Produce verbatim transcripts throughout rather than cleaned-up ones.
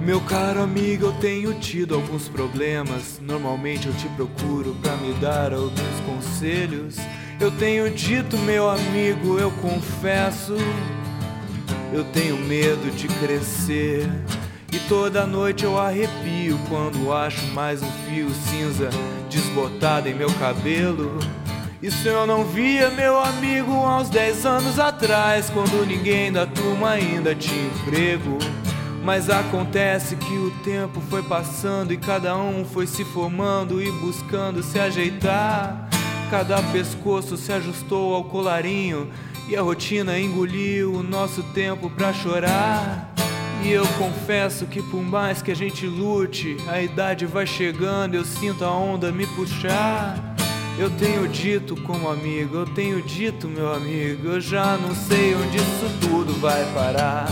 Meu caro amigo, eu tenho tido alguns problemas. Normalmente eu te procuro pra me dar alguns conselhos. Eu tenho dito, meu amigo, eu confesso, eu tenho medo de crescer. E toda noite eu arrepio quando acho mais um fio cinza desbotado em meu cabelo. Isso eu não via, meu amigo, há uns dez anos atrás, quando ninguém da turma ainda tinha emprego. Mas acontece que o tempo foi passando e cada um foi se formando e buscando se ajeitar. Cada pescoço se ajustou ao colarinho e a rotina engoliu o nosso tempo pra chorar. E eu confesso que por mais que a gente lute, a idade vai chegando, eu sinto a onda me puxar. Eu tenho dito como amigo, eu tenho dito, meu amigo, eu já não sei onde isso tudo vai parar.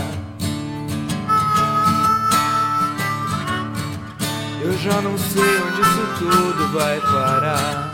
Eu já não sei onde isso tudo vai parar.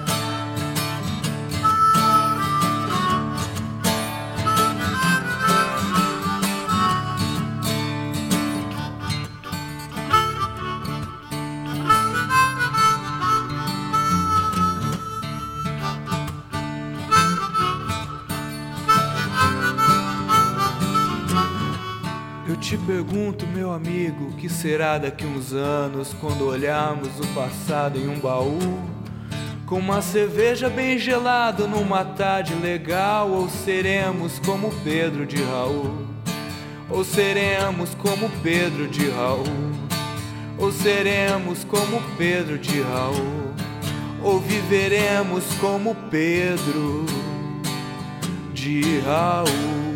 Eu te pergunto, meu amigo, o que será daqui uns anos, quando olharmos o passado em um baú, com uma cerveja bem gelada numa tarde legal? Ou seremos como Pedro de Raul? Ou seremos como Pedro de Raul? Ou seremos como Pedro de Raul? Ou viveremos como Pedro de Raul?